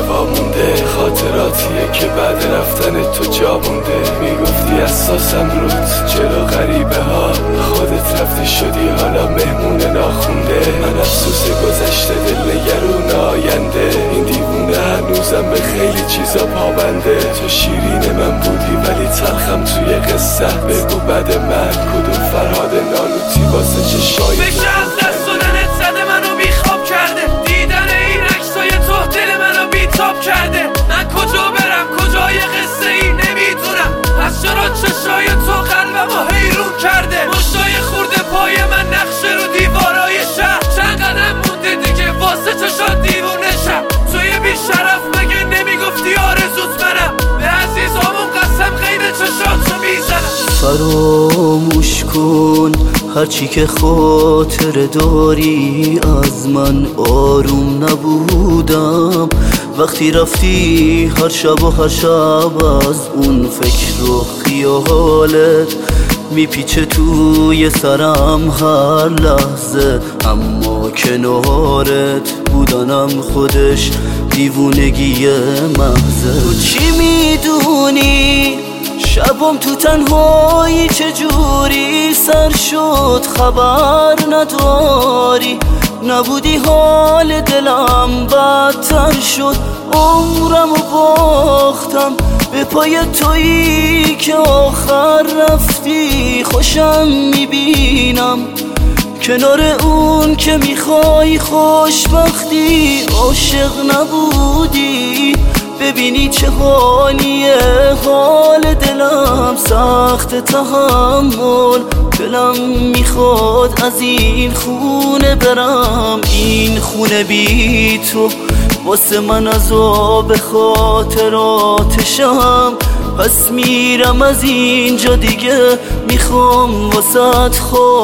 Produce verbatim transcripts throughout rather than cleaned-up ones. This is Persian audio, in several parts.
وامونده، خاطراتیه که بعد رفتن تو جا مونده. میگفتی اساسم رود جلو غریبه ها، خودت رفتی شدی حالا مهمون ناخونده. من افسوس گذشته دل نگرون آینده، این دیوونه هنوزم به خیلی چیزا پابنده. تو شیرین من بودی ولی تلخم توی قصه، بگو بعد من کدوم فرهاد نالوتی واسه چشای بشه از دست دادنت زده منو بیخواب کرده، دیدن این عکسای تو دل منو بیتاب کرده. من کجا برم کجای قصه ای نمیدونم، از چرا چشای تو قلبمو حیرون کرده. مشتای خورده پای من نقشه رو دیوارای شهر، چند قدم مونده دیگه واسه چشات دیوونه شم. توی بیشرف مگه نمیگفتی آرزوت منم، به عزیزامون قسم غیر چشاتو میزنم. فراموش کن هرچی که خاطر داری، از من آروم نبودم وقتی رفتی هر شب و هر شب. از اون فکر و خیالت میپیچه توی سرم هر لحظه، اما کنارت بودنم خودش دیوونگی محضه. تو چی میدونی شبم تو تنهایی چجوری سر شد خبر نداری، نبودی حال دلم بدتر شد. عمرم و باختم به پای تویی که آخر رفتی، خوشم میبینم کنار اون که میخوای خوشبختی. عاشق نبودی ببینی چه حالیه حال دلم، سخت تحمل دلم میخواد از این خونه برم. این خونه بی تو واسه من عذاب خاطراتشم، پس میرم از اینجا دیگه میخوام واسه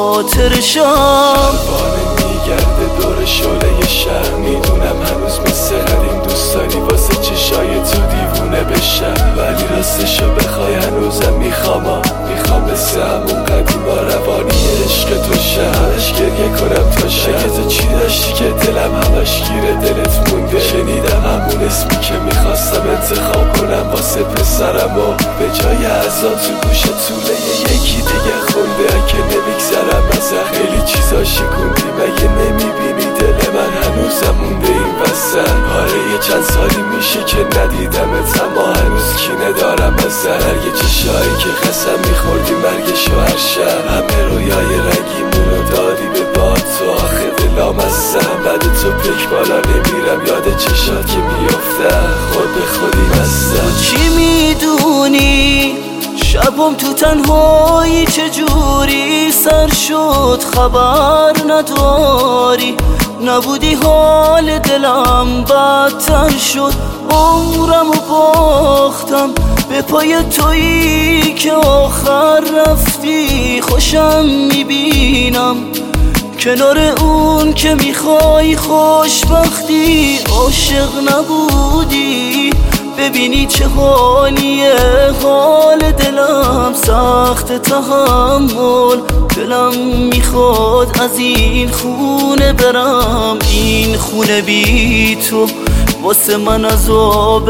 خاطرشم. بانه میگرده دور شعله شهر، میدونم هنوز مثل قدیم دوست داری واسه چشای تو دیوونه بشم، ولی راستشو بخوای هنوزم میخوام میخوام مثل همون قدیما روانی عشق تو شهرش گریه کنم تا شهر. تو چی داشتی که دلم همش گیره دلت مونده، شنیدم همون اسمی که میخواستم انتخاب کنم واسه پسرم و به جای ازا تو گوش طوله یکی دیگه خونده. که نمیگذرم از خیلی چیزا شکوندی، مگه نمیبینی دل من هنوزم مونده این وسط. آره یه چند سالی میشه که ندیدمت، اما هنوز کینه دارم از ضرر یه چشایی که قسم میخوردی مرگشو هر شب. همه رویای رنگیمون رو دادی به باد تو، آخه دلام هستم بعد تو پک بالا نمیرم، یاد چشات که میافتم خود به خودی هستم. چی میدونی شبم تو تنهایی چجوری سر شد خبر نداری، نبودی حال دلم بدتر شد. عمرم و باختم به پای تویی که آخر رفتی، خوشم میبینم کنار اون که میخوای خوشبختی. عاشق نبودی ببینی چه حالیه حال دلم، سخت تحمل دلم میخواد از این خونه برم. این خونه بی تو واسه من عذاب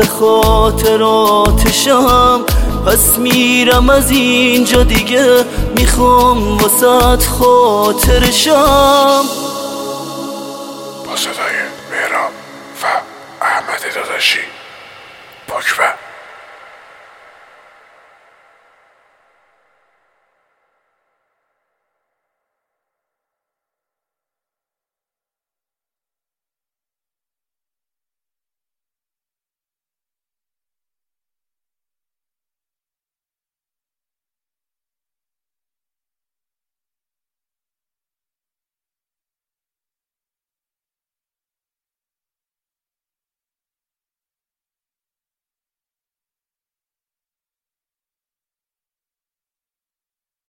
خاطراتشم، پس میرم از اینجا دیگه میخوام واسه خاطرشم. با صدای مهراب و احمد داداشی پاکبه.